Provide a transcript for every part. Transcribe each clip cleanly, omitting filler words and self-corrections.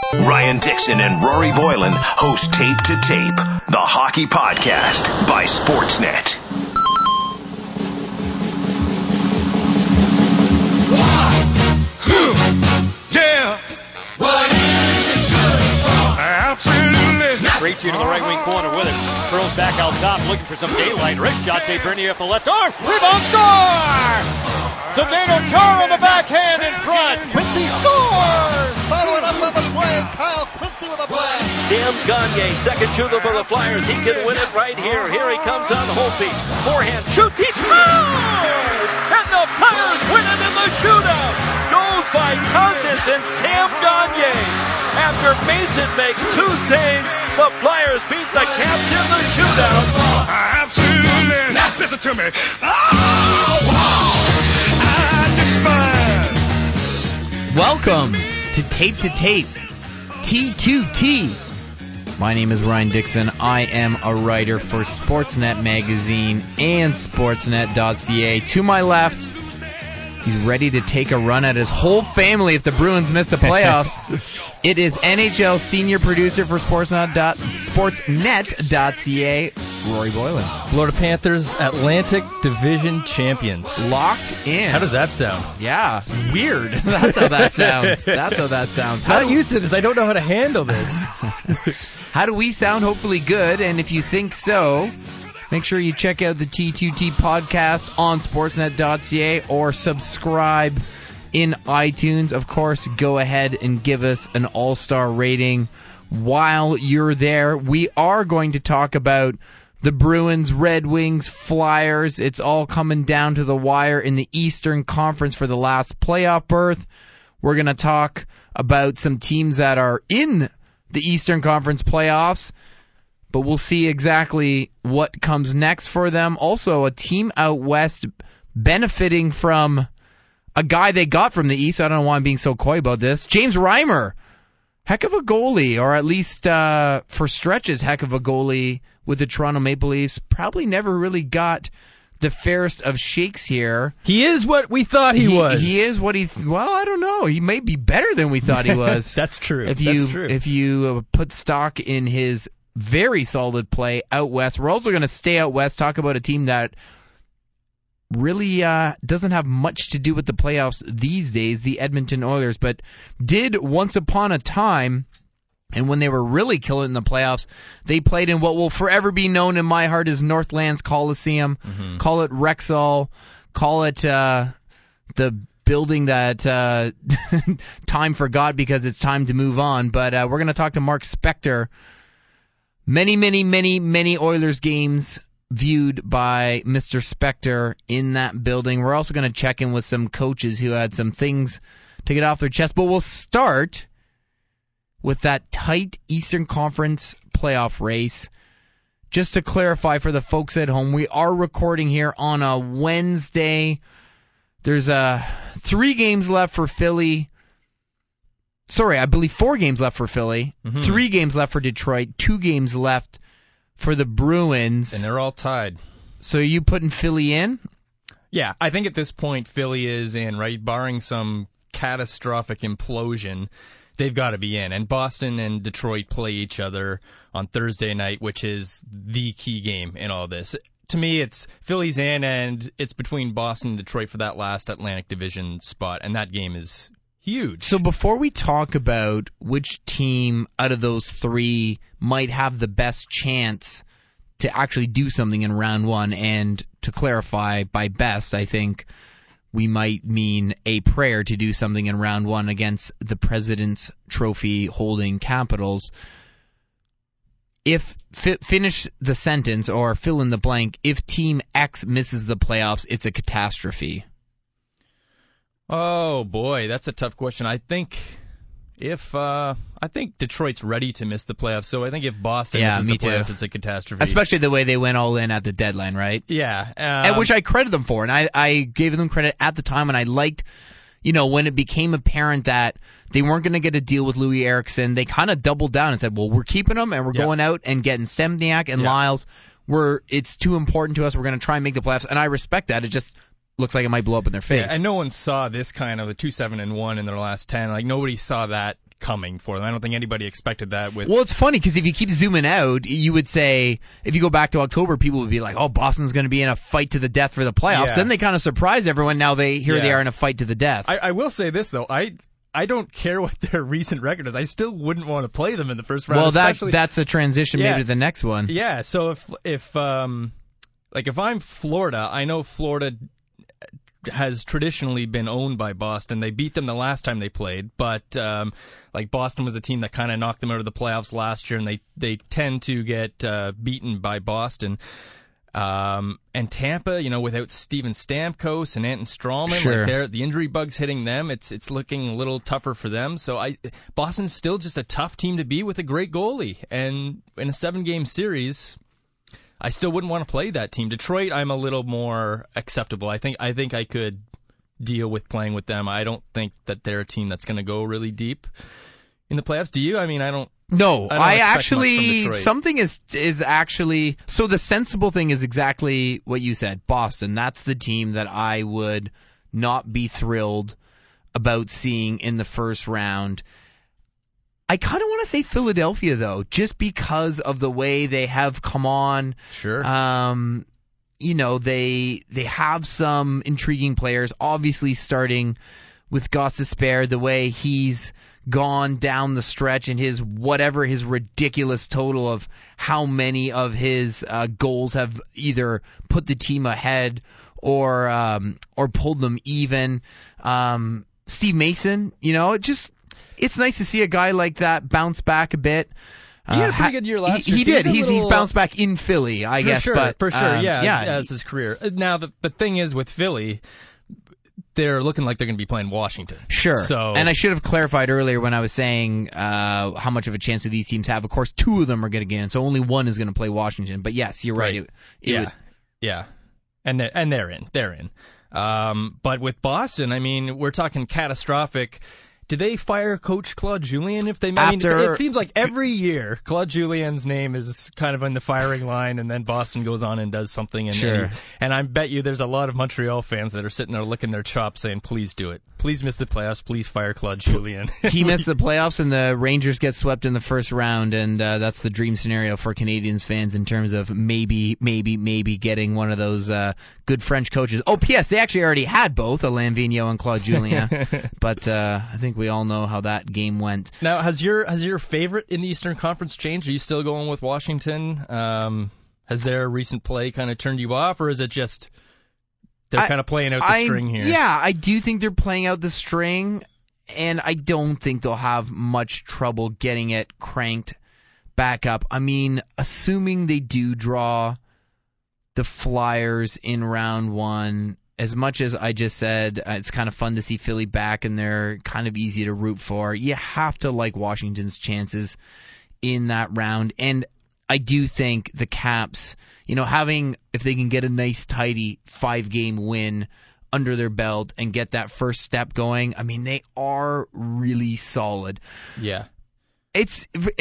Ryan Dixon and Rory Boylan host Tape to Tape, the hockey podcast by Sportsnet. Yeah. What is it good for? Absolutely. 3-2 to the right wing corner with it. Throws back out top, looking for some daylight. Wrist shot, Bernier off the left arm. Rebound, score! Zdeno Chara on the backhand in front. Quincy scores! Following up on the play, Kyle Quincy with a blast. Sam Gagne, second shooter for the Flyers. He can win it right here. Here he comes on Holtby. Forehand, shoot, he scores! And the Flyers win it in the shootout. Goes by Cousins and Sam Gagne. After Mason makes two saves, the Flyers beat the Caps in the shootout. Absolutely. Now listen to me. Welcome to Tape, T2T. My name is Ryan Dixon. I am a writer for Sportsnet Magazine and Sportsnet.ca. To my left, he's ready to take a run at his whole family if the Bruins miss the playoffs. It is NHL senior producer for Sportsnet.ca, Rory Boylan. Florida Panthers Atlantic Division champions. Locked in. How does that sound? Yeah, weird. That's how that sounds. Not used to this. I don't know how to handle this. How do we sound? Hopefully good. And if you think so, make sure you check out the T2T podcast on Sportsnet.ca or subscribe in iTunes. Of course, go ahead and give us an all-star rating while you're there. We are going to talk about the Bruins, Red Wings, Flyers. It's all coming down to the wire in the Eastern Conference for the last playoff berth. We're going to talk about some teams that are in the Eastern Conference playoffs, but we'll see exactly what comes next for them. Also, a team out west benefiting from a guy they got from the East. I don't know why I'm being so coy about this. James Reimer. Heck of a goalie, or at least for stretches, heck of a goalie with the Toronto Maple Leafs. Probably never really got the fairest of shakes here. He is what we thought he was. He is what well, I don't know. He may be better than we thought he was. That's true. If you put stock in his very solid play out west. We're also going to stay out west, talk about a team that really doesn't have much to do with the playoffs these days, the Edmonton Oilers, but did once upon a time, and when they were really killing in the playoffs, they played in what will forever be known in my heart as Northlands Coliseum. Mm-hmm. Call it Rexall, call it the building that time forgot because it's time to move on. But we're going to talk to Mark Spector. Many Oilers games viewed by Mr. Spector in that building. We're also going to check in with some coaches who had some things to get off their chest. But we'll start with that tight Eastern Conference playoff race. Just to clarify for the folks at home, we are recording here on a Wednesday. There's 3 games left for Philly. Sorry, I believe 4 games left for Philly. Mm-hmm. 3 games left for Detroit. 2 games left for the Bruins. And they're all tied. So are you putting Philly in? Yeah, I think at this point Philly is in, right? Barring some catastrophic implosion, they've got to be in. And Boston and Detroit play each other on Thursday night, which is the key game in all this. To me, it's Philly's in, and it's between Boston and Detroit for that last Atlantic Division spot, and that game is huge. So before we talk about which team out of those 3 might have the best chance to actually do something in round 1, and to clarify, by best, I think we might mean a prayer to do something in round 1 against the President's Trophy holding Capitals. Finish the sentence or fill in the blank. If Team X misses the playoffs, it's a catastrophe. Oh boy, that's a tough question. I think Detroit's ready to miss the playoffs, so I think if Boston misses the playoffs, it's a catastrophe. Especially the way they went all in at the deadline, right? Yeah. And which I credit them for, and I gave them credit at the time, and I liked, when it became apparent that they weren't going to get a deal with Louis Eriksson, they kind of doubled down and said, well, we're keeping him, and we're going out and getting Stemniak and Lyles. It's too important to us. We're going to try and make the playoffs, and I respect that. It just looks like it might blow up in their face. Yeah, and no one saw this kind of a 2-7-1 in their last 10. Like, nobody saw that coming for them. I don't think anybody expected that. Well, it's funny because if you keep zooming out, you would say, if you go back to October, people would be like, oh, Boston's going to be in a fight to the death for the playoffs. Yeah. Then they kind of surprise everyone. Now they are in a fight to the death. I will say this, though. I don't care what their recent record is. I still wouldn't want to play them in the first round. Well, that's a transition maybe to the next one. Yeah, so if I'm Florida, I know Florida has traditionally been owned by Boston. They beat them the last time they played, but Boston was the team that kind of knocked them out of the playoffs last year, and they tend to get beaten by Boston. And Tampa, without Steven Stamkos and Anton Strawman, sure. The injury bug's hitting them. It's looking a little tougher for them. So Boston's still just a tough team to beat with a great goalie. And in a 7-game series, I still wouldn't want to play that team. Detroit, I'm a little more acceptable. I think I could deal with playing with them. I don't think that they're a team that's going to go really deep in the playoffs. Do you? I mean, I don't. No, I actually, something is actually, so the sensible thing is exactly what you said, Boston. That's the team that I would not be thrilled about seeing in the first round. I kind of want to say Philadelphia, though, just because of the way they have come on. Sure. They have some intriguing players, obviously starting with Gostisbehere, the way he's gone down the stretch and his ridiculous total of how many of his goals have either put the team ahead or pulled them even. Steve Mason, it's nice to see a guy like that bounce back a bit. He had a pretty good year last year. He did. He's bounced back in Philly, I guess. For sure, as his career. Now, the thing is with Philly, they're looking like they're going to be playing Washington. Sure. So, and I should have clarified earlier when I was saying how much of a chance do these teams have. Of course, 2 of them are going to get in, so only one is going to play Washington. But yes, you're right. Yeah. And they're in. They're in. But with Boston, I mean, we're talking catastrophic. Did they fire Coach Claude Julien? It seems like every year Claude Julien's name is kind of in the firing line, and then Boston goes on and does something. And I bet you there's a lot of Montreal fans that are sitting there licking their chops saying, please do it. Please miss the playoffs. Please fire Claude Julien. He missed the playoffs, and the Rangers get swept in the first round, and that's the dream scenario for Canadiens fans in terms of maybe getting one of those good French coaches. Oh, P.S. They actually already had both, Alain Vigneault and Claude Julien. But I think we all know how that game went. Now, has your favorite in the Eastern Conference changed? Are you still going with Washington? Has their recent play kind of turned you off, or is it just they're kind of playing out the string here? Yeah, I do think they're playing out the string, and I don't think they'll have much trouble getting it cranked back up. I mean, assuming they do draw the Flyers in round 1, as much as I just said, it's kind of fun to see Philly back and they're kind of easy to root for. You have to like Washington's chances in that round. And I do think the Caps, if they can get a nice, tidy 5-game win under their belt and get that first step going, I mean, they are really solid. Yeah. It's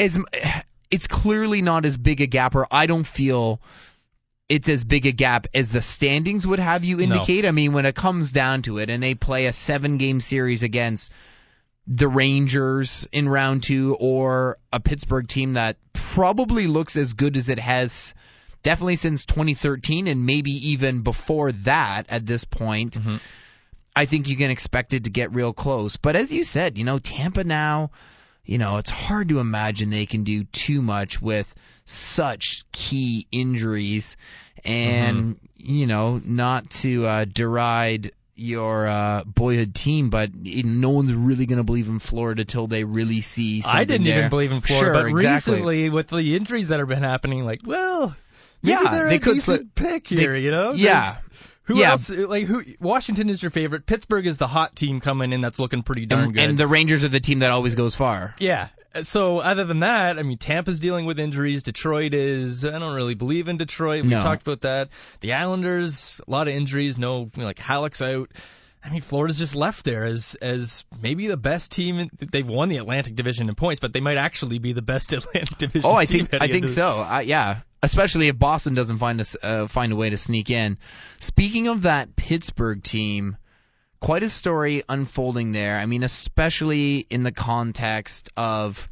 clearly not as big a gap, or I don't feel it's as big a gap as the standings would have you indicate. No. I mean, when it comes down to it, and they play a 7-game series against the Rangers in round 2, or a Pittsburgh team that probably looks as good as it has definitely since 2013, and maybe even before that at this point, mm-hmm. I think you can expect it to get real close. But as you said, Tampa now, it's hard to imagine they can do too much with such key injuries, and not to deride your boyhood team, but no one's really going to believe in Florida till they really see something. I didn't even believe in Florida, sure, but exactly. Recently with the injuries that have been happening, maybe they're a decent pick here, Yeah. Who else? Washington is your favorite. Pittsburgh is the hot team coming in that's looking pretty darn good. And the Rangers are the team that always goes far. Yeah. So other than that, I mean, Tampa's dealing with injuries. Detroit is. I don't really believe in Detroit. We talked about that. The Islanders, a lot of injuries. Halleck's out. I mean, Florida's just left there as maybe the best team. They've won the Atlantic Division in points, but they might actually be the best Atlantic Division team. I think so. Yeah. Especially if Boston doesn't find a way to sneak in. Speaking of that Pittsburgh team, quite a story unfolding there. I mean, especially in the context of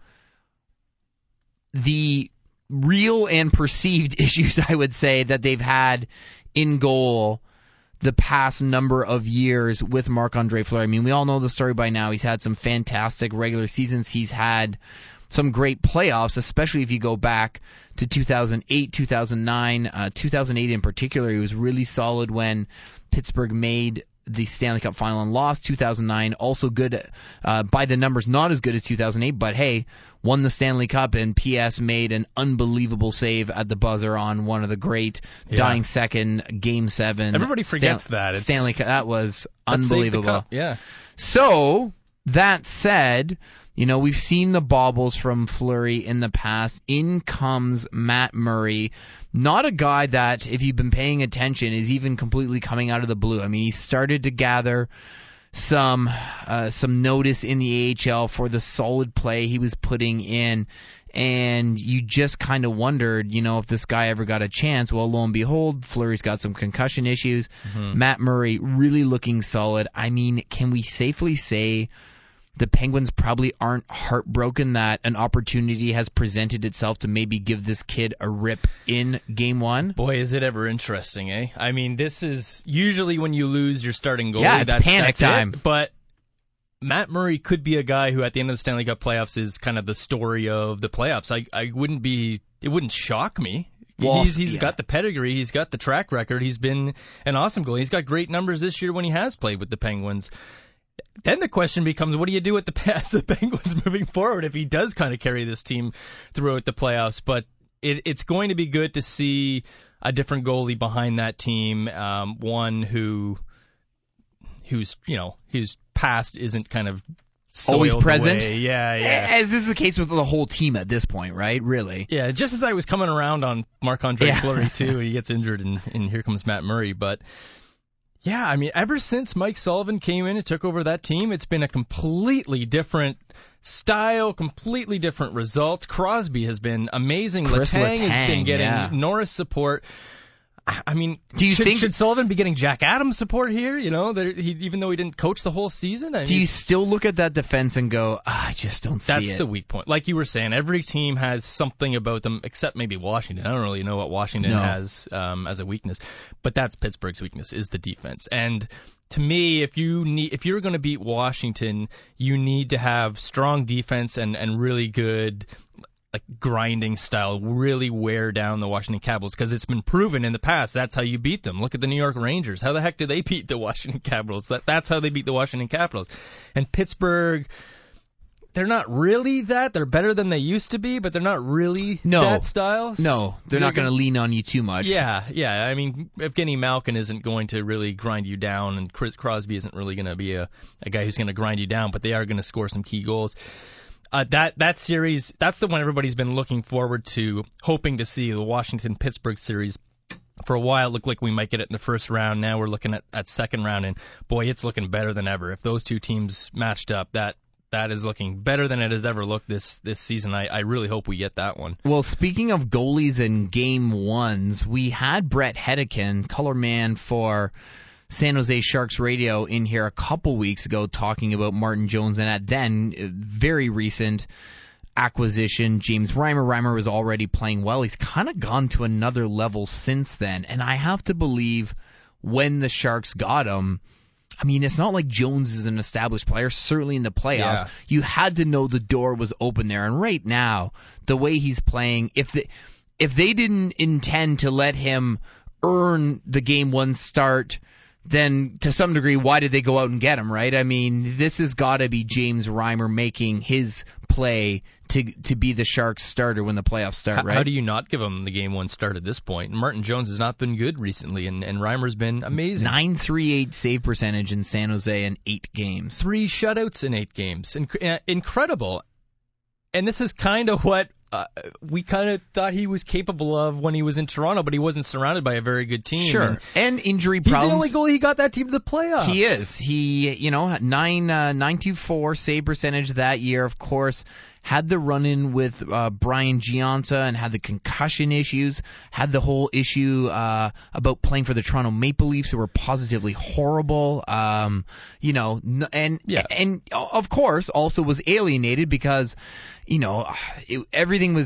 the real and perceived issues, I would say, that they've had in goal the past number of years with Marc-Andre Fleury. I mean, we all know the story by now. He's had some fantastic regular seasons. He's had some great playoffs, especially if you go back to 2008, 2009, 2008 in particular. He was really solid when Pittsburgh made the Stanley Cup final and lost. 2009, also good by the numbers, not as good as 2008, but hey, won the Stanley Cup, and PS made an unbelievable save at the buzzer on one of the great dying second Game 7. Everybody forgets that. Stanley Cup. That was unbelievable. Yeah. So, that said, you know, we've seen the baubles from Fleury in the past. In comes Matt Murray. Not a guy that, if you've been paying attention, is even completely coming out of the blue. I mean, he started to gather some notice in the AHL for the solid play he was putting in, and you just kind of wondered, you know, if this guy ever got a chance. Well, lo and behold, Fleury's got some concussion issues. Matt Murray really looking solid. I mean, can we safely say the Penguins probably aren't heartbroken that an opportunity has presented itself to maybe give this kid a rip in Game 1? Boy, is it ever interesting, eh? I mean, this is usually when you lose your starting goalie. Yeah, it's panic time. But Matt Murray could be a guy who at the end of the Stanley Cup playoffs is kind of the story of the playoffs. It wouldn't shock me. Well, he's got the pedigree, he's got the track record, he's been an awesome goalie. He's got great numbers this year when he has played with the Penguins. Then the question becomes, what do you do with the Penguins moving forward if he does kind of carry this team throughout the playoffs? But it's going to be good to see a different goalie behind that team, one whose past isn't kind of always present. Away. Yeah. As is the case with the whole team at this point, right? Really. Yeah, just as I was coming around on Marc-Andre Fleury too, he gets injured and here comes Matt Murray, but yeah, I mean, ever since Mike Sullivan came in and took over that team, it's been a completely different style, completely different results. Crosby has been amazing. Letang has been getting Norris support. I mean, should Sullivan be getting Jack Adams support here? You know, even though he didn't coach the whole season. Do you still look at that defense and go, I just don't see it? That's the weak point. Like you were saying, every team has something about them, except maybe Washington. I don't really know what Washington has as a weakness, but that's Pittsburgh's weakness is the defense. And to me, if you're going to beat Washington, you need to have strong defense and really good, like, grinding style, really wear down the Washington Capitals, because it's been proven in the past that's how you beat them. Look at the New York Rangers. How the heck did they beat the Washington Capitals? That's how they beat the Washington Capitals. And Pittsburgh, they're not really that. They're better than they used to be, but they're not really that style. No, they're not going to lean on you too much. Yeah. I mean, Evgeny Malkin isn't going to really grind you down, and Chris Crosby isn't really going to be a guy who's going to grind you down, but they are going to score some key goals. That series, that's the one everybody's been looking forward to, hoping to see, the Washington-Pittsburgh series. For a while, it looked like we might get it in the first round. Now we're looking at second round, and boy, it's looking better than ever. If those two teams matched up, that is looking better than it has ever looked this season. I really hope we get that one. Well, speaking of goalies in Game 1s, we had Brett Hedican, color man for San Jose Sharks Radio, in here a couple weeks ago talking about Martin Jones, and at then, very recent acquisition, James Reimer. Reimer was already playing well. He's kind of gone to another level since then, and I have to believe when the Sharks got him, I mean, it's not like Jones is an established player, certainly in the playoffs. Yeah. You had to know the door was open there, and right now, the way he's playing, if they didn't intend to let him earn the Game 1 start, then to some degree, why did they go out and get him, right? I mean, this has got to be James Reimer making his play to be the Sharks starter when the playoffs start, right? How do you not give him the Game 1 start at this point? Martin Jones has not been good recently, and Reimer's been amazing. .938 save percentage in San Jose in 8 games. 3 shutouts in 8 games. Incredible. And this is kind of what we kind of thought he was capable of when he was in Toronto, but he wasn't surrounded by a very good team. Sure, and injury He's problems. the only goalie he got that team to the playoffs. He is. He, 9.24 save percentage that year, of course. Had the run-in with Brian Gionta and had the concussion issues, had the whole issue about playing for the Toronto Maple Leafs, who were positively horrible, and of course also was alienated because, everything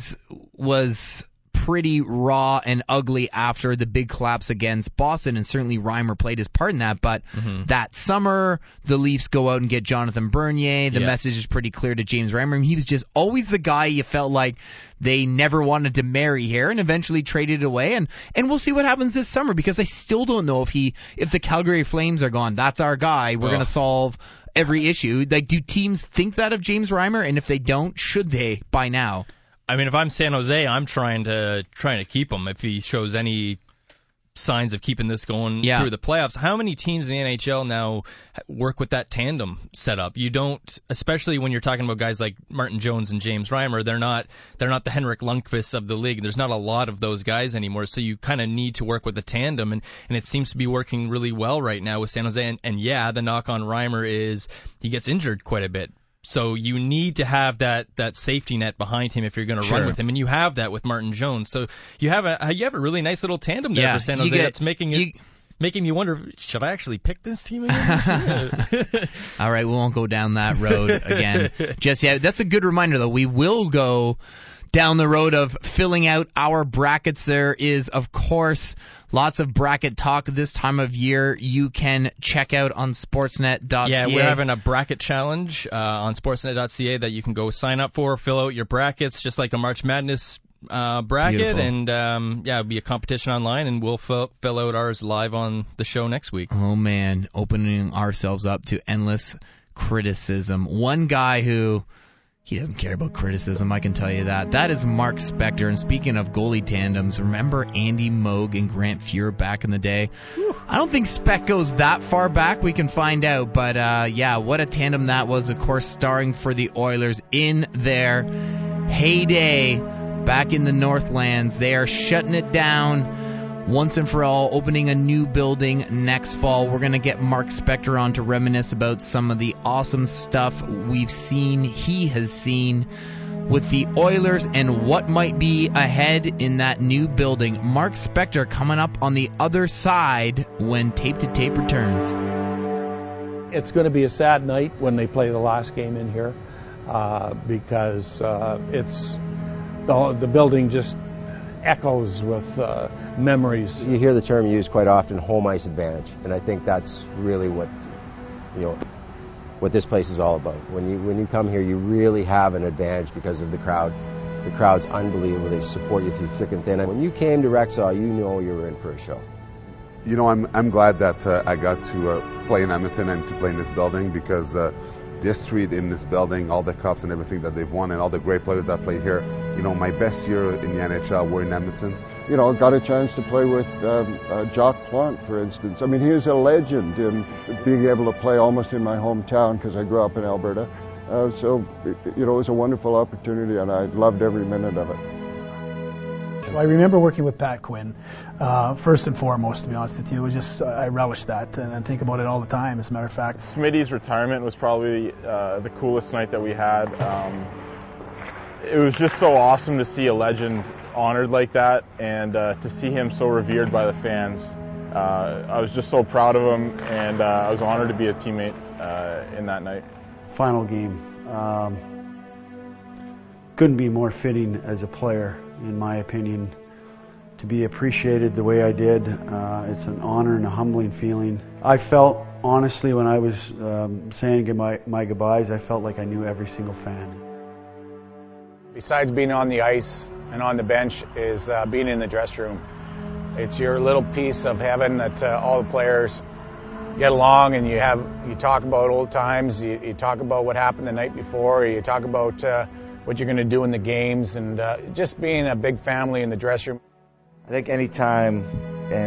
was pretty raw and ugly after the big collapse against Boston, and certainly Reimer played his part in that. But that summer, the Leafs go out and get Jonathan Bernier. The message is pretty clear to James Reimer. He was just always the guy you felt like they never wanted to marry here, and eventually traded away. And we'll see what happens this summer, because I still don't know if the Calgary Flames are gone, that's our guy, we're going to solve every issue. Like, do teams think that of James Reimer? And if they don't, should they by now? I mean, if I'm San Jose, I'm trying to keep him if he shows any signs of keeping this going through the playoffs. How many teams in the NHL now work with that tandem setup? You don't, especially when you're talking about guys like Martin Jones and James Reimer. They're not the Henrik Lundqvist of the league. There's not a lot of those guys anymore, so you kind of need to work with a tandem, and it seems to be working really well right now with San Jose. And the knock on Reimer is he gets injured quite a bit. So you need to have that safety net behind him if you're going to run with him, and you have that with Martin Jones. So you have a really nice little tandem there for San Jose that's making me wonder, should I actually pick this team again? All right, we won't go down that road again just yet. That's a good reminder, though. We will go down the road of filling out our brackets. There is, of course, lots of bracket talk this time of year. You can check out on sportsnet.ca. Yeah, we're having a bracket challenge on sportsnet.ca that you can go sign up for, fill out your brackets, just like a March Madness bracket. Beautiful. And it'll be a competition online, and we'll fill out ours live on the show next week. Oh, man, opening ourselves up to endless criticism. One guy who... he doesn't care about criticism, I can tell you that. That is Mark Spector. And speaking of goalie tandems, remember Andy Moog and Grant Fuhr back in the day? Whew. I don't think Spec goes that far back. We can find out. But, what a tandem that was. Of course, starring for the Oilers in their heyday back in the Northlands. They are shutting it down once and for all, opening a new building next fall. We're going to get Mark Spector on to reminisce about some of the awesome stuff he has seen with the Oilers and what might be ahead in that new building. Mark Spector coming up on the other side when Tape to Tape returns. It's going to be a sad night when they play the last game in here because it's the building just echoes with memories. You hear the term used quite often, home ice advantage, and I think that's really what this place is all about. When you come here, you really have an advantage because of the crowd. The crowd's unbelievable. They support you through thick and thin. And when you came to Rexall, you know you were in for a show. I'm glad that I got to play in Edmonton and to play in this building because the street in this building, all the cups and everything that they've won, and all the great players that play here. My best year in the NHL were in Edmonton. Got a chance to play with Jacques Plante, for instance. I mean, he is a legend in being able to play almost in my hometown because I grew up in Alberta. So it was a wonderful opportunity, and I loved every minute of it. I remember working with Pat Quinn, first and foremost, to be honest with you. It was just, I relish that and think about it all the time, as a matter of fact. Smitty's retirement was probably the coolest night that we had. It was just so awesome to see a legend honored like that and to see him so revered by the fans. I was just so proud of him, and I was honored to be a teammate in that night. Final game. Couldn't be more fitting as a player, in my opinion, to be appreciated the way I did. It's an honor and a humbling feeling. I felt, honestly, when I was saying my goodbyes, I felt like I knew every single fan. Besides being on the ice and on the bench is being in the dressing room. It's your little piece of heaven that all the players get along, and you talk about old times, you talk about what happened the night before, you talk about what you're going to do in the games, and just being a big family in the dressing room. I think any time,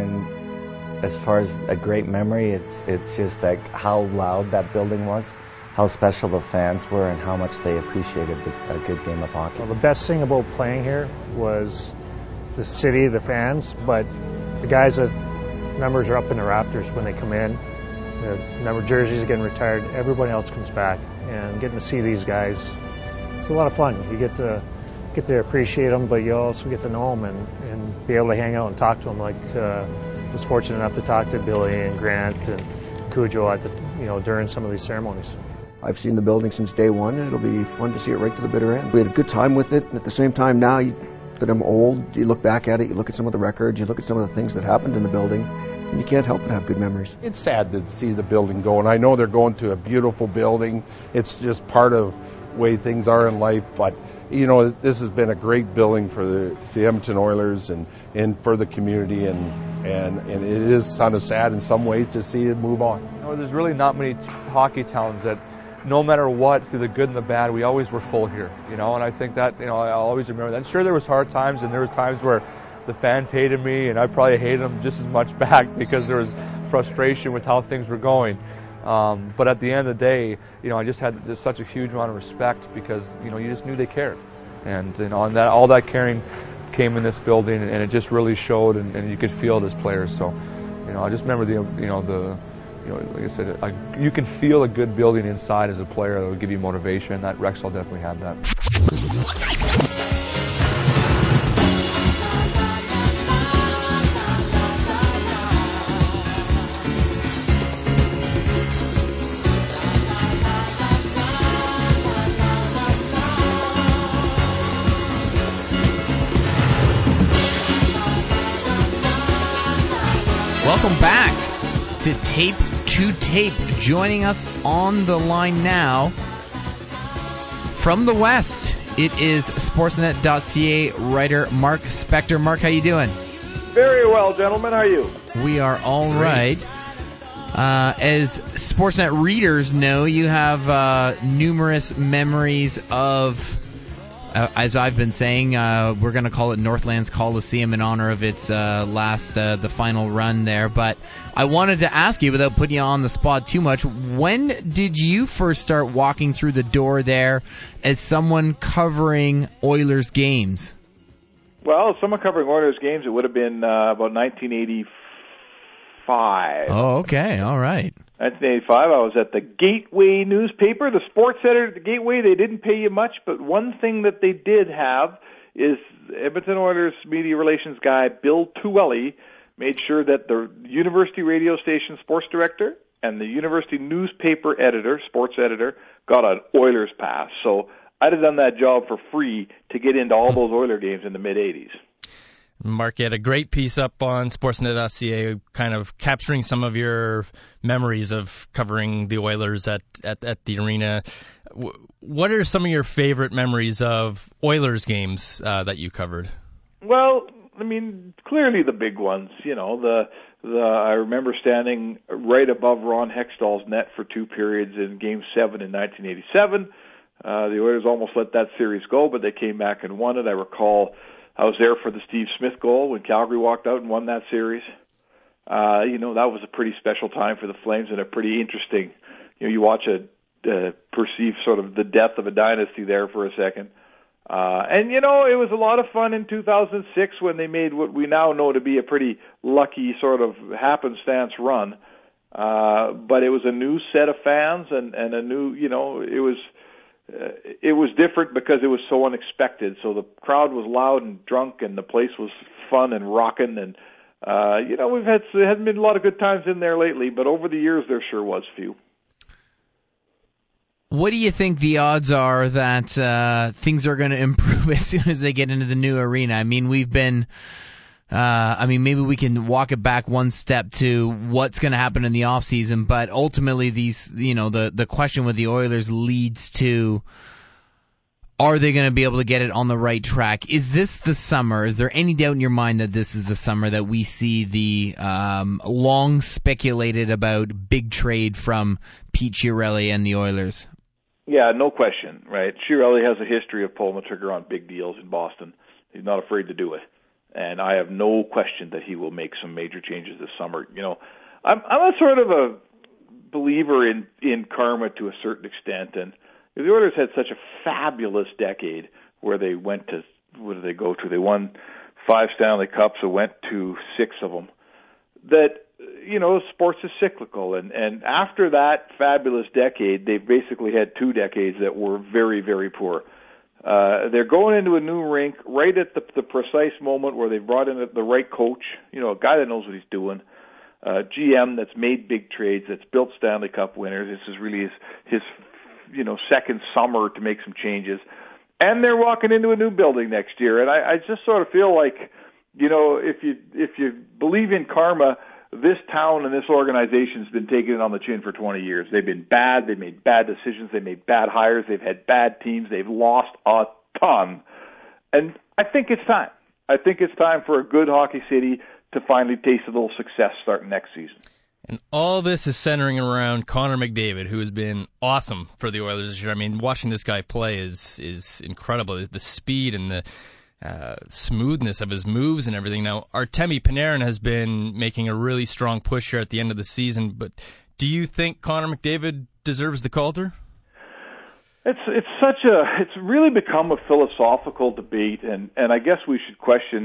and as far as a great memory, it's just like how loud that building was. how special the fans were and how much they appreciated a good game of hockey. Well, the best thing about playing here was the city, the fans, but the guys that numbers are up in the rafters when they come in. The number jerseys are getting retired. Everybody else comes back, and getting to see these guys, it's a lot of fun. You get to appreciate them, but you also get to know them and be able to hang out and talk to them. Like I was fortunate enough to talk to Billy and Grant and Cujo during some of these ceremonies. I've seen the building since day one, and it'll be fun to see it right to the bitter end. We had a good time with it, and at the same time now that I'm old, you look back at it, you look at some of the records, you look at some of the things that happened in the building, and you can't help but have good memories. It's sad to see the building go, and I know they're going to a beautiful building. It's just part of the way things are in life, but this has been a great building for the Edmonton Oilers and for the community, and it is kind of sad in some ways to see it move on. There's really not many hockey towns that, no matter what, through the good and the bad, we always were full here, and I think that, I'll always remember that. Sure, there was hard times, and there was times where the fans hated me, and I probably hated them just as much back because there was frustration with how things were going. But at the end of the day, I just had just such a huge amount of respect because, you just knew they cared. And, and all that caring came in this building, and it just really showed, and you could feel it as players. So, I just remember like I said, you can feel a good building inside as a player that will give you motivation. That Rexall definitely had that. Welcome back to Tape to Tape. Joining us on the line now from the West, it is Sportsnet.ca writer Mark Spector. Mark, how you doing? Very well, gentlemen. How are you? We are all right. As Sportsnet readers know, you have numerous memories of, as I've been saying, we're going to call it Northlands Coliseum in honor of its the final run there. But I wanted to ask you, without putting you on the spot too much, when did you first start walking through the door there as someone covering Oilers games? Well, as someone covering Oilers games, it would have been about 1985. Oh, okay. All right. 1985, I was at the Gateway newspaper, the sports editor at the Gateway. They didn't pay you much, but one thing that they did have is Edmonton Oilers media relations guy Bill Tuwelli made sure that the university radio station sports director and the university newspaper editor, sports editor, got an Oilers pass. So I'd have done that job for free to get into all those Oiler games in the mid-'80s. Mark, you had a great piece up on Sportsnet.ca kind of capturing some of your memories of covering the Oilers at the arena. What are some of your favorite memories of Oilers games that you covered? Well, I mean, clearly the big ones. I remember standing right above Ron Hextall's net for 2 periods in Game 7 in 1987. The Oilers almost let that series go, but they came back and won it. I recall I was there for the Steve Smith goal when Calgary walked out and won that series. That was a pretty special time for the Flames and a pretty interesting, you watch perceive sort of the death of a dynasty there for a second. And it was a lot of fun in 2006 when they made what we now know to be a pretty lucky sort of happenstance run. But it was a new set of fans and a new, it was different because it was so unexpected. So the crowd was loud and drunk, and the place was fun and rocking. And there hasn't been a lot of good times in there lately, but over the years there sure was few. What do you think the odds are that things are going to improve as soon as they get into the new arena? I mean, we've been. Maybe we can walk it back one step to what's going to happen in the off season, but ultimately the question with the Oilers leads to, are they going to be able to get it on the right track? Is this the summer? Is there any doubt in your mind that this is the summer that we see the long speculated about big trade from Pete Chiarelli and the Oilers? Yeah, no question, right? Chiarelli has a history of pulling the trigger on big deals in Boston. He's not afraid to do it. And I have no question that he will make some major changes this summer. I'm a sort of a believer in karma to a certain extent, and the Oilers had such a fabulous decade where they went to, what did they go to? They won 5 Stanley Cups and went to 6 of them. That, sports is cyclical, and after that fabulous decade, they've basically had 2 decades that were very, very poor. They're going into a new rink right at the precise moment where they've brought in the right coach, a guy that knows what he's doing, GM that's made big trades, that's built Stanley Cup winners. This is really his second summer to make some changes. And they're walking into a new building next year. And I just sort of feel like, if you believe in karma, this town and this organization's been taking it on the chin for 20 years. They've been bad. They made bad decisions. They made bad hires. They've had bad teams. They've lost a ton. And I think it's time. I think it's time for a good hockey city to finally taste a little success starting next season. And all this is centering around Connor McDavid, who has been awesome for the Oilers this year. I mean, watching this guy play is incredible. The speed and the smoothness of his moves and everything. Now, Artemi Panarin has been making a really strong push here at the end of the season, but do you think Connor McDavid deserves the Calder? It's really become a philosophical debate, and I guess we should question,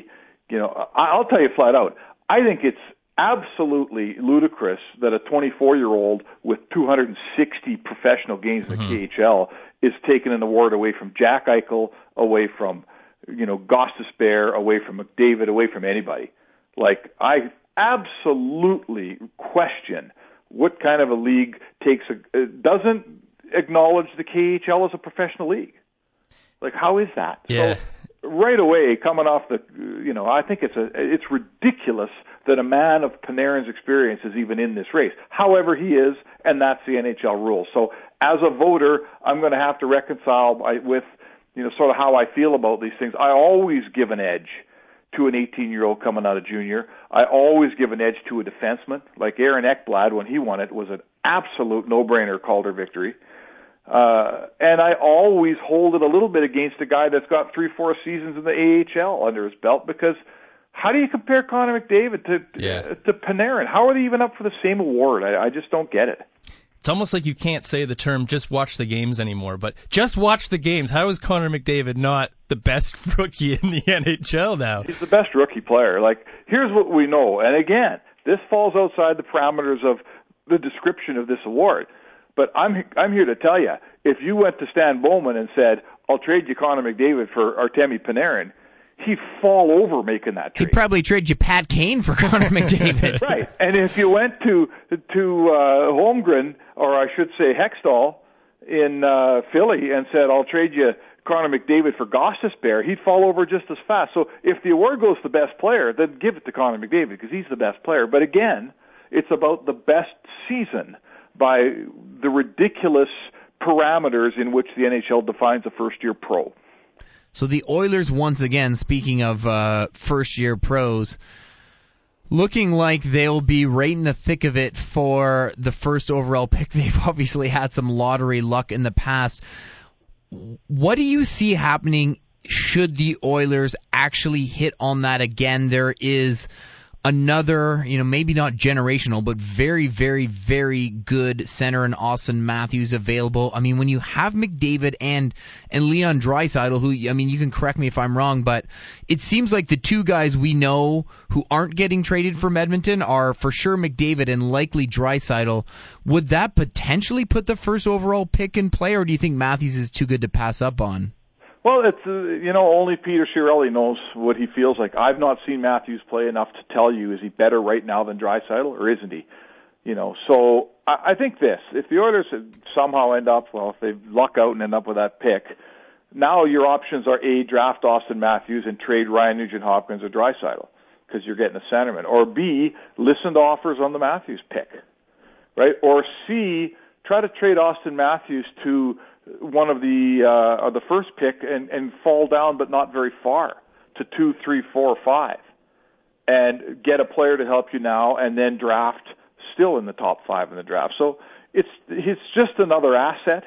I'll tell you flat out, I think it's absolutely ludicrous that a 24-year-old with 260 professional games in the KHL is taking an award away from Jack Eichel, away from Gostisbehere, away from McDavid, away from anybody. Like, I absolutely question what kind of a league doesn't acknowledge the KHL as a professional league. Like, how is that? Yeah. So, right away, coming off I think it's ridiculous that a man of Panarin's experience is even in this race. However, he is, and that's the NHL rule. So, as a voter, I'm going to have to reconcile with sort of how I feel about these things. I always give an edge to an 18-year-old coming out of junior. I always give an edge to a defenseman. Like Aaron Ekblad, when he won it, was an absolute no-brainer Calder victory. And I always hold it a little bit against a guy that's got 3-4 seasons in the AHL under his belt, because how do you compare Connor McDavid to Panarin? How are they even up for the same award? I just don't get it. It's almost like you can't say the term just watch the games anymore, but just watch the games. How is Connor McDavid not the best rookie in the NHL now? He's the best rookie player. Like, here's what we know. And again, this falls outside the parameters of the description of this award. But I'm here to tell you, if you went to Stan Bowman and said, I'll trade you Connor McDavid for Artemi Panarin, he'd fall over making that trade. He'd probably trade you Pat Kane for Connor McDavid. Right. And if you went to Holmgren, or I should say Hextall, in Philly and said, I'll trade you Connor McDavid for Gostisbehere, he'd fall over just as fast. So if the award goes to the best player, then give it to Connor McDavid because he's the best player. But again, it's about the best season by the ridiculous parameters in which the NHL defines a first-year pro. So the Oilers, once again, speaking of first-year pros, looking like they'll be right in the thick of it for the first overall pick. They've obviously had some lottery luck in the past. What do you see happening should the Oilers actually hit on that again? There is another, maybe not generational, but very, very, very good center in Austin Matthews available. I mean, when you have McDavid and Leon Draisaitl, who, you can correct me if I'm wrong, but it seems like the two guys we know who aren't getting traded from Edmonton are for sure McDavid and likely Draisaitl. Would that potentially put the first overall pick in play, or do you think Matthews is too good to pass up on? Well, it's only Peter Chiarelli knows what he feels like. I've not seen Matthews play enough to tell you, is he better right now than Draisaitl, or isn't he? So I think this, if the Oilers somehow if they luck out and end up with that pick, now your options are A, draft Austin Matthews and trade Ryan Nugent-Hopkins or Draisaitl because you're getting a centerman, or B, listen to offers on the Matthews pick, right? Or C, try to trade Austin Matthews to one of the first pick and fall down, but not very far, to 2, 3, 4, 5, and get a player to help you now, and then draft still in the top 5 in the draft. So it's just another asset.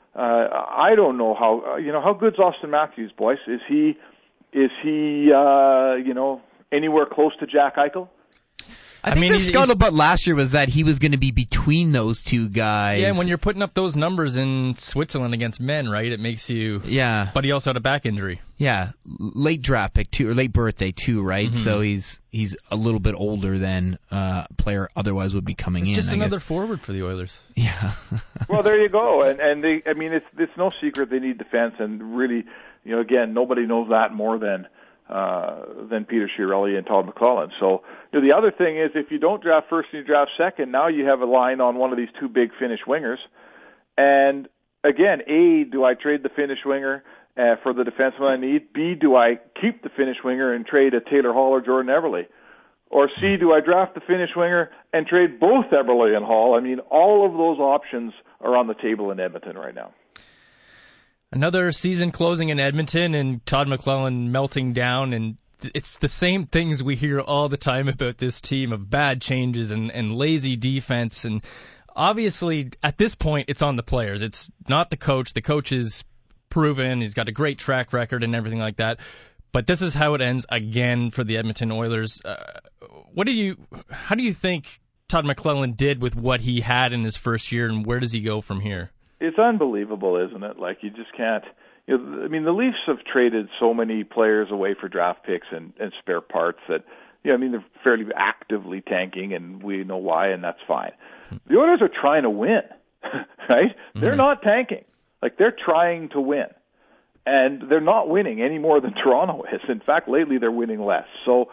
I don't know how good's Austin Matthews, boys? Is he anywhere close to Jack Eichel? I think the scuttlebutt last year was that he was going to be between those two guys. Yeah, and when you're putting up those numbers in Switzerland against men, right, it makes you... Yeah. But he also had a back injury. Yeah, late draft pick too, or late birthday too, right? Mm-hmm. So he's a little bit older than a player otherwise would be coming in. It's just I another guess. forward for the Oilers. Yeah. Well, there you go. And they, I mean, it's no secret they need defense, and really, again, nobody knows that more than Peter Chiarelli and Todd McLellan. So the other thing is, if you don't draft first and you draft second, now you have a line on one of these two big Finnish wingers. And again, A, do I trade the Finnish winger for the defenseman I need? B, do I keep the Finnish winger and trade a Taylor Hall or Jordan Eberle? Or C, do I draft the Finnish winger and trade both Eberle and Hall? I mean, all of those options are on the table in Edmonton right now. Another season closing in Edmonton and Todd McLellan melting down, and it's the same things we hear all the time about this team of bad changes and lazy defense. And obviously, at this point, it's on the players. It's not the coach. The coach is proven. He's got a great track record and everything like that. But this is how it ends again for the Edmonton Oilers. How do you think Todd McLellan did with what he had in his first year, and where does he go from here? It's unbelievable, isn't it? Like, you just can't. I mean, the Leafs have traded so many players away for draft picks and spare parts that, I mean, they're fairly actively tanking, and we know why, and that's fine. The Oilers are trying to win, right? They're not tanking. Like, they're trying to win. And they're not winning any more than Toronto is. In fact, lately they're winning less. So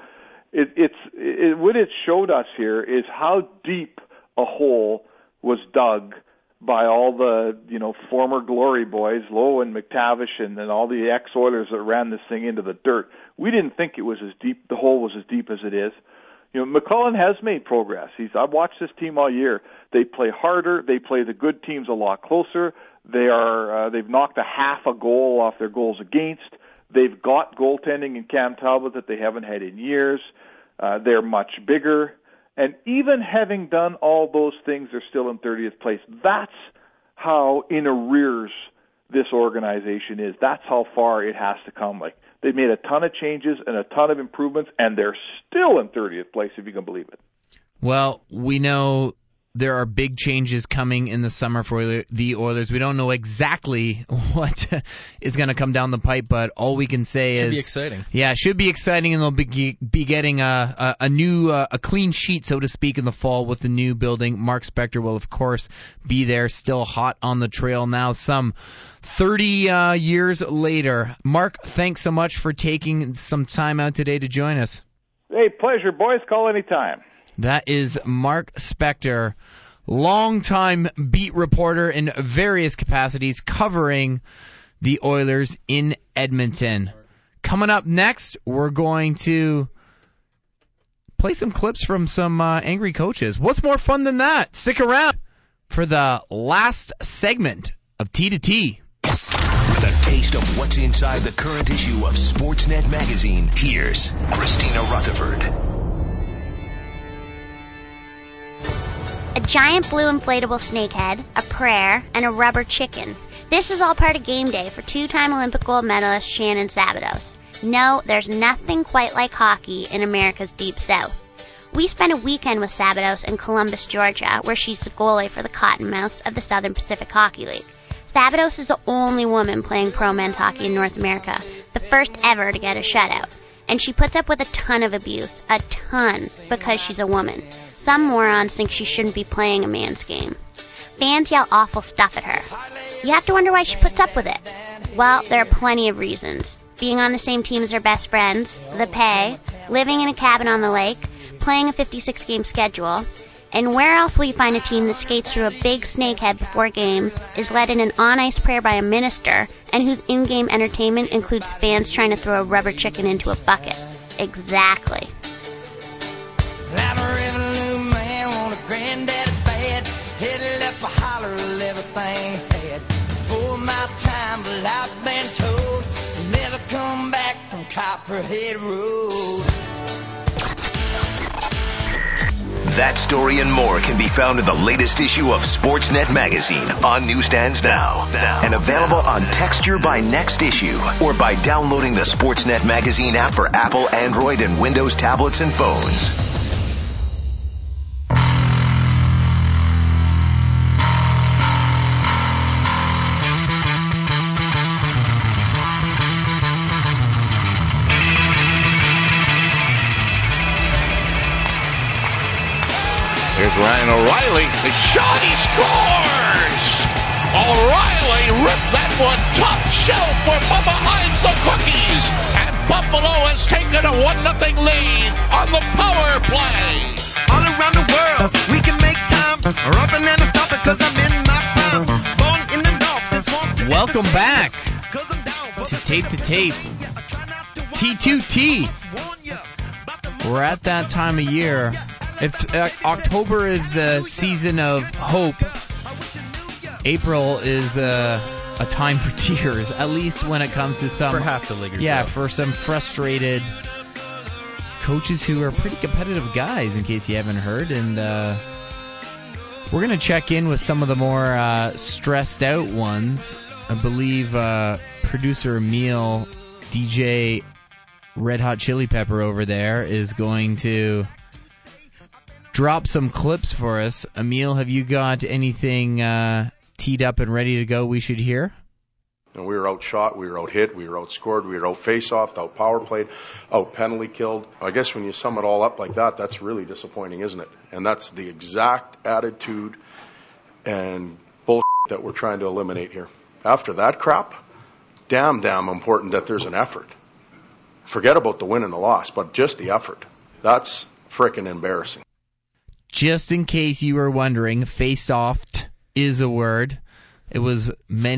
what it showed us here is how deep a hole was dug by all the, former glory boys, Lowe and McTavish, and then all the ex-Oilers that ran this thing into the dirt. We didn't think it was as deep, the hole was as deep as it is. McLellan has made progress. I've watched this team all year. They play harder. They play the good teams a lot closer. They've knocked a half a goal off their goals against. They've got goaltending in Cam Talbot that they haven't had in years. They're much bigger. And even having done all those things, they're still in 30th place. That's how in arrears this organization is. That's how far it has to come. Like, they've made a ton of changes and a ton of improvements, and they're still in 30th place, if you can believe it. Well, we know there are big changes coming in the summer for the Oilers. We don't know exactly what is going to come down the pipe, but all we can say is... Should be exciting. Yeah, it should be exciting, and they'll be getting a new, a clean sheet, so to speak, in the fall with the new building. Mark Spector will, of course, be there, still hot on the trail now, some 30 years later. Mark, thanks so much for taking some time out today to join us. Hey, pleasure, boys. Call anytime. That is Mark Spector, longtime beat reporter in various capacities covering the Oilers in Edmonton. Coming up next, we're going to play some clips from some angry coaches. What's more fun than that? Stick around for the last segment of T2T. With a taste of what's inside the current issue of Sportsnet magazine, here's Christina Rutherford. A giant blue inflatable snakehead, a prayer, and a rubber chicken. This is all part of game day for two-time Olympic gold medalist Shannon Szabados. No, there's nothing quite like hockey in America's Deep South. We spent a weekend with Szabados in Columbus, Georgia, where she's the goalie for the Cottonmouths of the Southern Pacific Hockey League. Szabados is the only woman playing pro men's hockey in North America, the first ever to get a shutout. And she puts up with a ton of abuse, a ton, because she's a woman. Some morons think she shouldn't be playing a man's game. Fans yell awful stuff at her. You have to wonder why she puts up with it. Well, there are plenty of reasons. Being on the same team as her best friends, the pay, living in a cabin on the lake, playing a 56-game schedule, and where else will you find a team that skates through a big snakehead before games, is led in an on-ice prayer by a minister, and whose in-game entertainment includes fans trying to throw a rubber chicken into a bucket? Exactly. I'm a revenue man, want a granddaddy bad, headed left for holler of everything had. For my time, but I've been told to never come back from Copperhead Road. That story and more can be found in the latest issue of Sportsnet magazine on newsstands now. And available on Texture by next issue or by downloading the Sportsnet magazine app for Apple, Android, and Windows tablets and phones. Here's Ryan O'Reilly. The shot, he scores! O'Reilly ripped that one top shelf for Bubba Hines the Cookies. And Buffalo has taken a 1-0 lead on the power play. All around the world, we can make time. Up and down the stop it cause I'm in my prime. Born in the north. Welcome back to Tape to Tape. T2T. We're at that time of year. If October is the season of hope, April is a time for tears, at least when it comes to some... For half the leaguers. Yeah, for some frustrated coaches who are pretty competitive guys, in case you haven't heard. And we're going to check in with some of the more stressed out ones. I believe producer Emil, DJ Red Hot Chili Pepper over there, is going to drop some clips for us. Emil, have you got anything teed up and ready to go we should hear? And we were outshot, we were out-hit, we were outscored, we were out-face-offed, out-power played, out-penalty killed. I guess when you sum it all up like that, that's really disappointing, isn't it? And that's the exact attitude and bullshit that we're trying to eliminate here. After that crap, damn important that there's an effort. Forget about the win and the loss, but just the effort. That's frickin' embarrassing. Just in case you were wondering, face-offed is a word. It was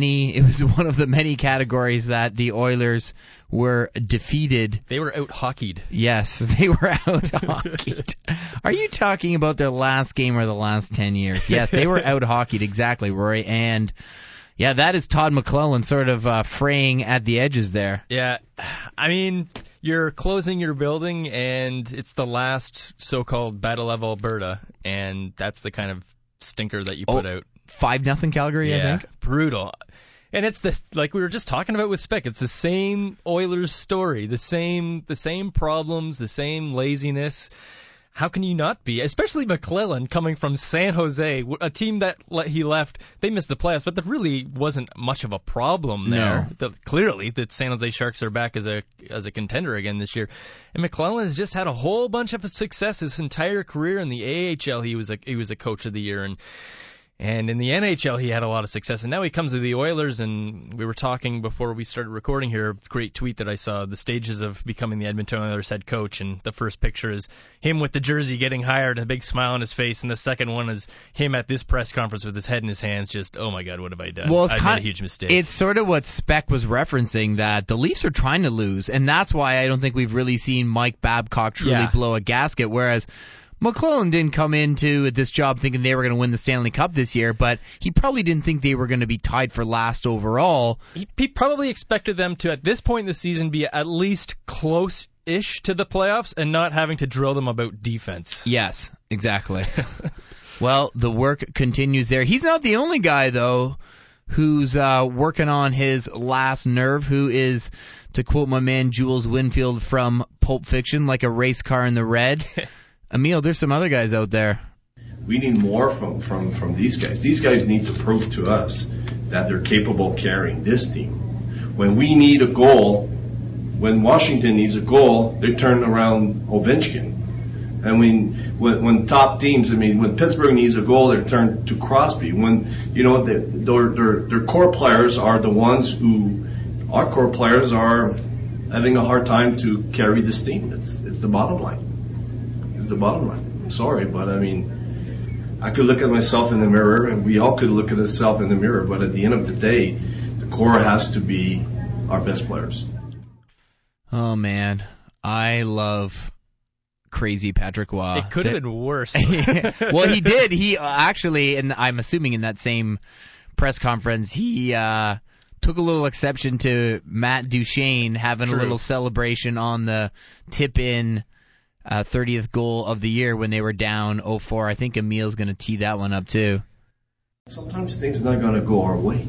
one of the many categories that the Oilers were defeated. They were out-hockeyed. Yes, they were out-hockeyed. Are you talking about their last game or the last 10 years? Yes, they were out-hockeyed, exactly, Rory. And, yeah, that is Todd McClellan sort of fraying at the edges there. Yeah, I mean, you're closing your building, and it's the last so-called Battle of Alberta, and that's the kind of stinker that you put out. 5-0 Calgary, I think. Brutal. And it's like we were just talking about with Speck, it's the same Oilers story, the same problems, the same laziness. How can you not be? Especially McClellan coming from San Jose, a team that he left, they missed the playoffs, but there really wasn't much of a problem there. No. Clearly, the San Jose Sharks are back as a contender again this year. And McClellan has just had a whole bunch of success his entire career in the AHL. He was a coach of the year, and in the NHL, he had a lot of success. And now he comes to the Oilers, and we were talking before we started recording here, a great tweet that I saw, the stages of becoming the Edmonton Oilers head coach. And the first picture is him with the jersey getting hired and a big smile on his face. And the second one is him at this press conference with his head in his hands, just, oh my God, what have I done? Well, I made a huge mistake. It's sort of what Speck was referencing, that the Leafs are trying to lose. And that's why I don't think we've really seen Mike Babcock truly blow a gasket, whereas McClellan didn't come into this job thinking they were going to win the Stanley Cup this year, but he probably didn't think they were going to be tied for last overall. He probably expected them to, at this point in the season, be at least close-ish to the playoffs and not having to drill them about defense. Yes, exactly. Well, the work continues there. He's not the only guy, though, who's working on his last nerve, who is, to quote my man Jules Winfield from Pulp Fiction, like a race car in the red. Emil, there's some other guys out there. We need more from these guys. These guys need to prove to us that they're capable of carrying this team. When we need a goal, when Washington needs a goal, they turn around Ovechkin. I mean, when top teams, when Pittsburgh needs a goal, they turn to Crosby. When, their core players are the ones who, our core players are having a hard time to carry this team. It's the bottom line. It's the bottom line. I'm sorry, but I could look at myself in the mirror, and we all could look at ourselves in the mirror, but at the end of the day, the core has to be our best players. Oh, man. I love crazy Patrick Waugh. It could have been worse. Well, he did. He actually, and I'm assuming in that same press conference, he took a little exception to Matt Duchene having a little celebration on the tip-in 30th goal of the year when they were down 0-4. I think Emil's going to tee that one up too. Sometimes things not going to go our way.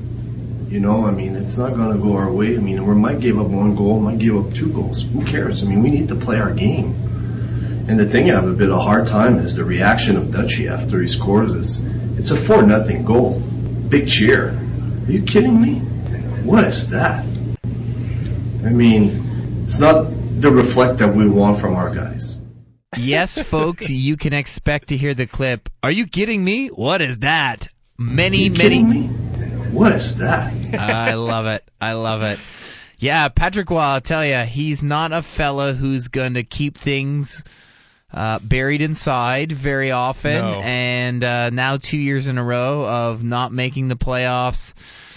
It's not going to go our way. We might give up one goal, might give up 2 goals. Who cares? We need to play our game. And the thing I have a bit of a hard time is the reaction of Dutchy after he scores. It's a 4-0 goal. Big cheer. Are you kidding me? What is that? It's not the reflect that we want from our guys. Yes, folks, you can expect to hear the clip. Are you kidding me? What is that? Many. What is that? I love it. I love it. Yeah, Patrick Roy, I'll tell you, he's not a fella who's going to keep things buried inside very often. No. And now 2 years in a row of not making the playoffs.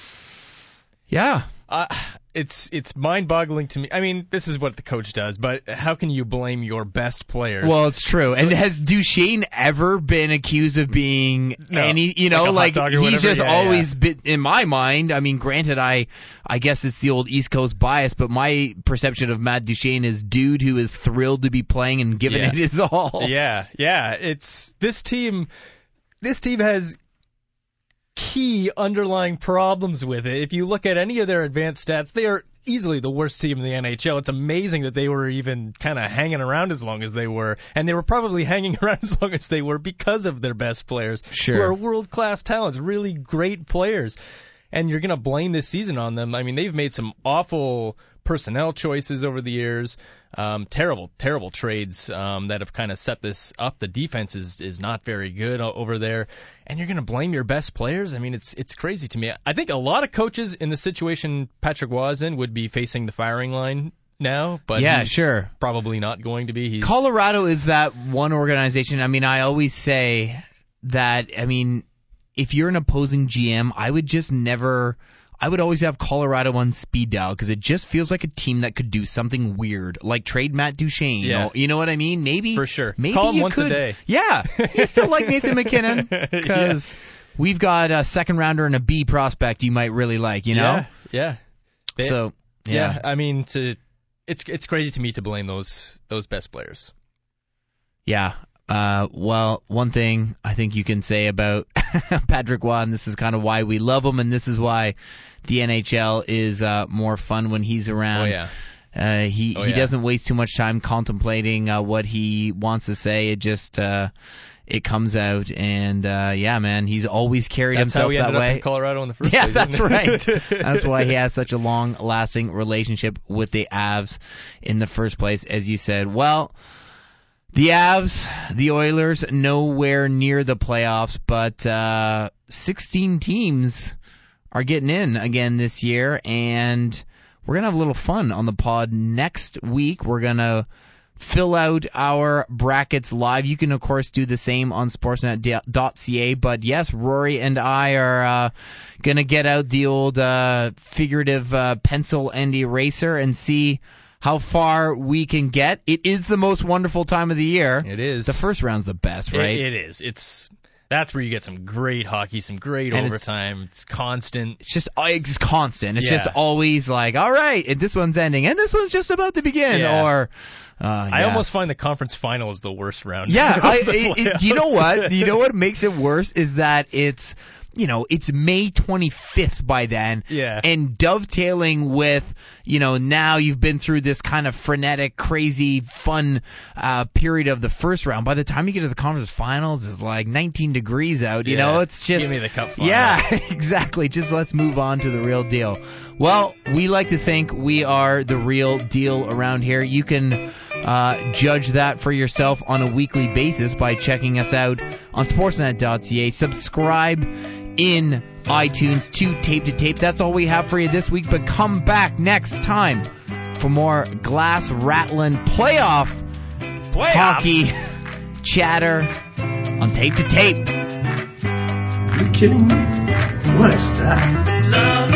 Yeah. It's mind-boggling to me. I mean, this is what the coach does, but how can you blame your best players? Well, it's true. And has Duchesne ever been accused of being any, like he's just always been, in my mind, I mean, granted, I guess it's the old East Coast bias, but my perception of Matt Duchesne is dude who is thrilled to be playing and giving it his all. Yeah. It's this team has key underlying problems with it. If you look at any of their advanced stats, they are easily the worst team in the NHL. It's amazing that they were even kind of hanging around as long as they were, and they were probably hanging around as long as they were because of their best players, who are world-class talents, really great players. And you're going to blame this season on them. I mean, they've made some awful personnel choices over the years, terrible trades that have kind of set this up. The defense is not very good over there, and you're going to blame your best players? I mean, it's crazy to me. I think a lot of coaches in the situation Patrick Roy is in would be facing the firing line now, but he's probably not going to be. Colorado is that one organization. I mean, I always say that, I mean, if you're an opposing GM, I would always have Colorado on speed dial because it just feels like a team that could do something weird, like trade Matt Duchesne. You know what I mean? Maybe for sure. Maybe call him you once could. A day. Yeah, you still like Nathan McKinnon because we've got a second rounder and a B prospect you might really like. You know? Yeah. So yeah, I mean, it's crazy to me to blame those best players. Yeah. Well, one thing I think you can say about Patrick Roy, and this is kind of why we love him, and this is why the NHL is more fun when he's around. Oh, yeah. He doesn't waste too much time contemplating what he wants to say. It just it comes out, and man, he's always carried himself that way. That's how he ended up in Colorado in the first place. Yeah, that's right. That's why he has such a long-lasting relationship with the Avs in the first place, as you said. Well, the Avs, the Oilers, nowhere near the playoffs, but 16 teams are getting in again this year, and we're going to have a little fun on the pod next week. We're going to fill out our brackets live. You can, of course, do the same on sportsnet.ca, but yes, Rory and I are going to get out the old figurative pencil and eraser and see how far we can get. It is the most wonderful time of the year. It is. The first round's the best, right? It is. That's where you get some great hockey, some great overtime. It's constant. It's constant. It's just always like, all right, and this one's ending, and this one's just about to begin. Yeah. Or I almost find the conference final is the worst round. Yeah. Do you know what? You know what makes it worse is that it's May 25th by then. Yeah. And dovetailing with, now you've been through this kind of frenetic, crazy, fun period of the first round. By the time you get to the conference finals, it's like 19 degrees out. You know, it's just. Give me the cup final. Yeah, exactly. Just let's move on to the real deal. Well, we like to think we are the real deal around here. You can judge that for yourself on a weekly basis by checking us out on sportsnet.ca. Subscribe in iTunes to Tape to Tape. That's all we have for you this week, but come back next time for more glass rattling playoff hockey chatter on Tape to Tape. Are you kidding me? What is that? Love